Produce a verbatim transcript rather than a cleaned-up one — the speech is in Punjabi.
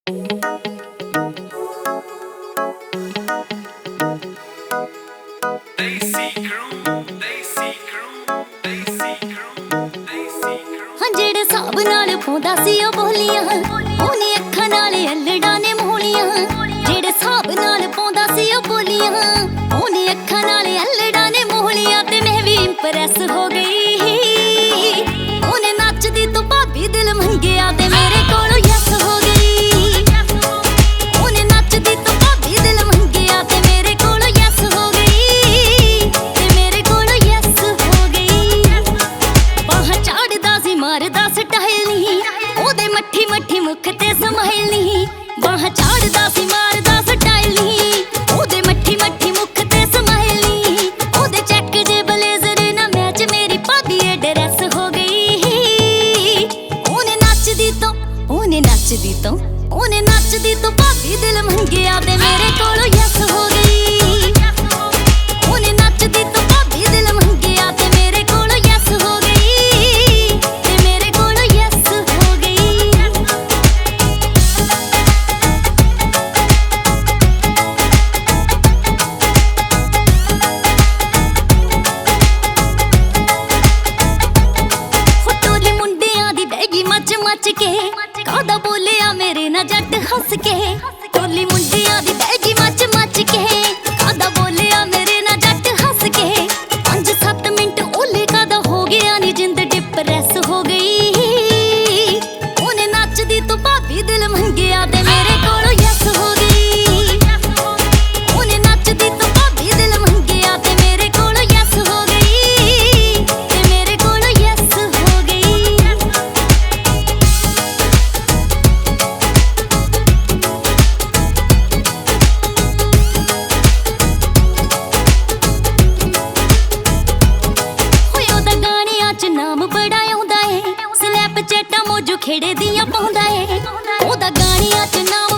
ਜਿਹੜੇ ਹਿਸਾਬ ਨਾਲ ਪਾਉਂਦਾ ਸੀ ਉਹ ਬੋਲੀਆਂ, ਉਹਨੇ ਅੱਖਾਂ ਨਾਲ ਅਲੜਾਂ ਨੇ ਮੋਹਲੀਆਂ। ਜਿਹੜੇ ਹਿਸਾਬ ਨਾਲ ਪਾਉਂਦਾ ਸੀ ਉਹ ਬੋਲੀਆਂ, ਉਹਨੇ ਅੱਖਾਂ ਨਾਲ ਅਲੜਾਂ ਨੇ ਮੋਹਲੀਆਂ। ਤੇ ਮੈਂ ਵੀ ਇੰਪ੍ਰੈਸ ਹੋ ਗਈ, ਉਹਨੇ ਨੱਚਦੀ ਤੋਂ ਭਾਬੀ ਦਿਲ ਮੰਗਿਆ ਤੇ ਮੇਰੇ ਕੋਲੋਂ ਯੈਸ ਹੋ ਗਈ। ਉਹਨੇ ਨੱਚਦੀ ਤੋਂ ਭਾਬੀ ਦਿਲ ਮੰਗਿਆ ਤੇ ਮੇਰੇ ਕੋਲੋਂ ਯੈਸ ਹੋ ਗਈ, ਤੇ ਮੇਰੇ ਕੋਲੋਂ ਯੈਸ ਹੋ ਗਈ। ਬਾਹਾਂ ਝਾੜਦਾ ਸੀ ਮਾਰਦਾ ਸਟਾਈਲ ਨੀ, ਉਹਦੇ ਮੱਠੀ ਮੱਠੀ ਮੁੱਖ ਤੇ ਸਮਾਈਲ ਨੀ। ਬਾਹਾਂ ਝਾੜਦਾ ਸੀ ਮਾਰਦਾ ਸਟਾਈਲ ਨੀ, ਉਹਦੇ ਮੱਠੀ ਮੱਠੀ ਮੁੱਖ ਤੇ ਸਮਾਈਲ ਨੀ। ਉਹਦੇ ਚੈੱਕ ਜੇ ਬਲੇਜ਼ਰ ਨਾ ਮੈਚ ਮੇਰੀ ਭਾਬੀ ਏ ਡਰੈਸ ਹੋ ਗਈ। ਉਹਨੇ ਨੱਚਦੀ ਤੋਂ ਉਹਨੇ ਨੱਚਦੀ ਤੋਂ ਉਹਨੇ ਨੱਚਦੀ ਤੋਂ ਭਾਬੀ ਦਿਲ ਮੰਗਿਆ ਤੇ ਮੇਰੇ ਕੋਲੋਂ ਯੈਸ ਹੋ ਗਈ। ਉਹਨੇ ਨੱਚਦੀ ਤੋਂ ਭਾਬੀ ਦਿਲ ਮੰਗਿਆ ਤੇ ਮੇਰੇ ਕੋਲੋਂ ਯੈਸ ਹੋ ਗਈ, ਤੇ ਮੇਰੇ ਕੋਲੋਂ ਯੈਸ ਹੋ ਗਈ। ਟੋਲੀ ਮੁੰਡਿਆਂ ਦੀ ਬਹਿ ਗਈ ਮੱਚ ਮੱਚ ਕੇ, ਕਾਹਦਾ ਬੋਲਿਆ ਮੇਰੇ ਨਾਲ ਜੱਟ ਹੱਸ ਕੇ। ਟੋਲੀ ਮੁੰਡਿਆਂ ਦੀ ਬਹਿ ਗਈ ਮੱਚ ਮੱਚ ਕੇ, ਕਾਹਦਾ ਬੋਲਿਆ ਮੇਰੇ ਨਾਲ ਜੱਟ ਹੱਸ ਕੇ। ਪੰਜ ਸੱਤ ਮਿੰਟ ਓਲੇ ਕਾਹਦਾ ਹੋ ਗਿਆ ਨੀ, ਜਿੰਦ ਡਿਪਰੈਸ ਹੋ ਗਈ। ਉਹਨੇ ਨੱਚਦੀ ਤੋਂ ਭਾਬੀ ਦਿਲ ਮੰਗਿਆ ਤੇ ਮੇਰੇ ਕੋਲੋਂ ਯੈਸ ਹੋ ਗਈ। ਉਹਨੇ ਨੱਚਦੀ ਤੋਂ ਭਾਬੀ ਦਿਲ ਮੰਗਿਆ ਤੇ ਮੇਰੇ ਕੋਲੋਂ ਯੈਸ ਹੋ ਗਈ, ਤੇ ਮੇਰੇ ਕੋਲੋਂ ਯੈਸ ਹੋ ਗਈ। ਹੋਏ ਉਹਦਾ ਗਾਣਿਆਂ 'ਚ ਨਾਮ ਬੜਾ ਆਉਂਦਾ ਏ, ਸਨੈਪਚੈਟਾਂ ਮੋਜੋ ਖੇੜੇ ਦੀਆਂ ਪਾਉਂਦਾ ਏ। ਉਹਦਾ ਗਾਣਿਆਂ 'ਚ ਨਾਮ